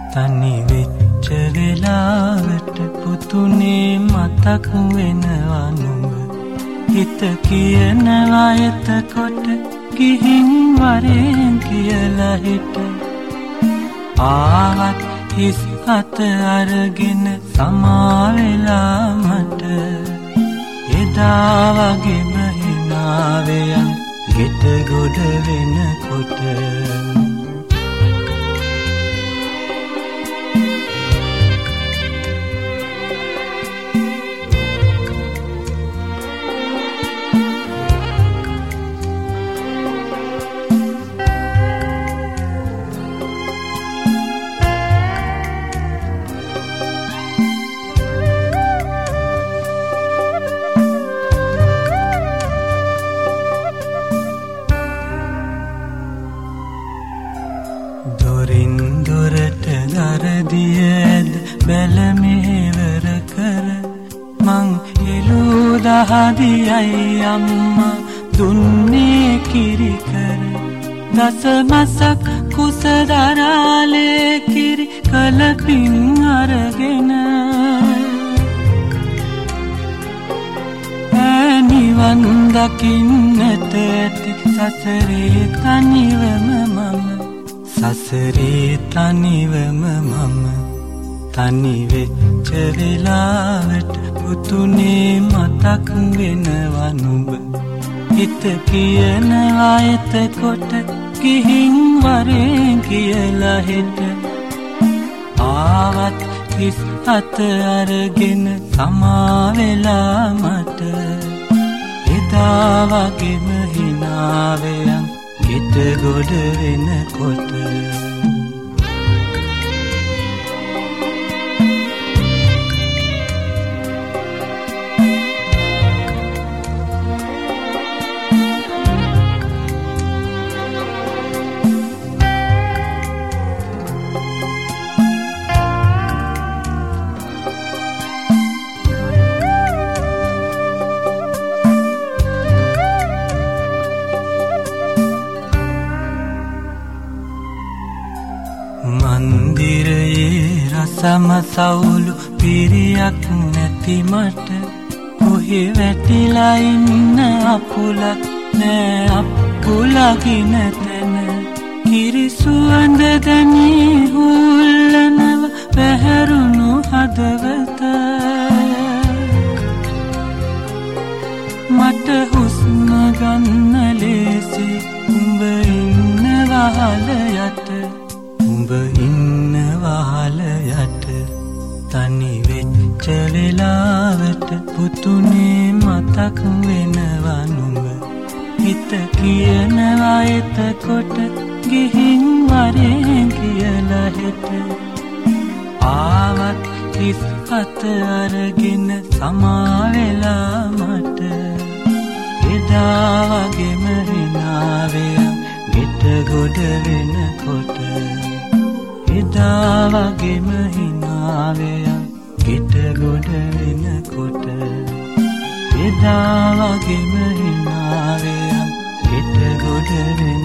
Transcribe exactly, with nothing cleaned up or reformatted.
තනි වෙච්ච වෙලාවට පුතුනේ මතක් වෙනවා නුඹ. හිත කියනවා එතකොට ගිහින් වරෙන් කියලා හිට. ආවත් හිස් අත අරගෙන සමා වෙලා මට. එදා වගේම හිනාවෙයන් ගෙට ගොඩ වෙනකොට. දොරින් දොරට දරදියද බැල මෙහෙවර කර මං එළූ දහදියයි අම්මා දුන්නේ කිරි කර. දස මසක් කුස දරාලේ කිරි කලපින් අරගෙන නිවන් දකින්නට ඇති සසරේ තනිවම මම. සසරේ තනිවම මම. තනි වෙච්ච වෙලාවට පුතුනේ මතක් වෙනවා නුඹ. හිත කියනවා එතකොට ගිහින් වරෙන් කියලා හිට. ආවත් හිස් අත අරගෙන සමා වෙලා මට. එදා වගේම හිනාවෙයන් ගෙට ගොඩ වෙනකොට. මන්දිරයේ රසම සවුලු පිරියක් නැති මට. කොහේ වැටිලා ඉන්න අපුලක් නෑ අපුලකින තැන. කිරි සුවඳ දැනී හුල්ලනව පැහැරුණු හදවත. මට හුස්ම ගන්න ලේසි උඹ ඉන්න වහල යට. උඹ ඉන්න වහල යට. තනි වෙච්ච වෙලාවට පුතුනේ මතක් වෙනවා නුඹ. හිත කියනවා එතකොට ගිහින් වරෙන් කියලා හිට. ආවත් හිස් අත අරගෙන සමා වෙලා මට. එදා වගේම හිනාවෙයන් ගෙට ගොඩ වෙනකොට. එදා වගේම හිනාවෙයන් ගෙට ගොඩ වෙනකොට. එදා වගේම හිනාවෙයන් ගෙට ගොඩ වෙනකොට.